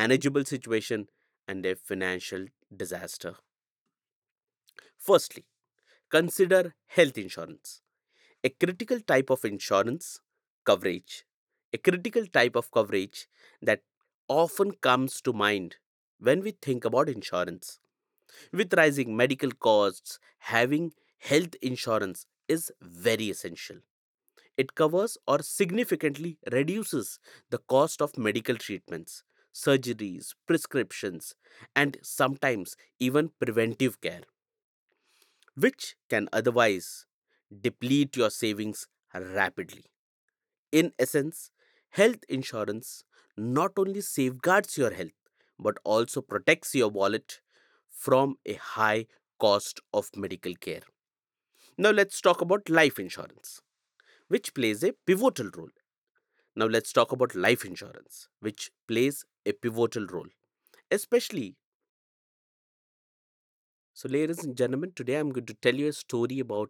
unmanageable situation, and a financial disaster. Firstly, consider health insurance, a critical type of insurance coverage, a critical type of coverage that often comes to mind when we think about insurance. With rising medical costs, having health insurance is very essential. It covers or significantly reduces the cost of medical treatments, surgeries, prescriptions, and sometimes even preventive care, which can otherwise deplete your savings rapidly. In essence, health insurance not only safeguards your health but also protects your wallet from a high cost of medical care. Now, let's talk about life insurance, which plays a pivotal role. Now, let's talk about life insurance, which plays a pivotal role, especially. So, ladies and gentlemen, today I'm going to tell you a story about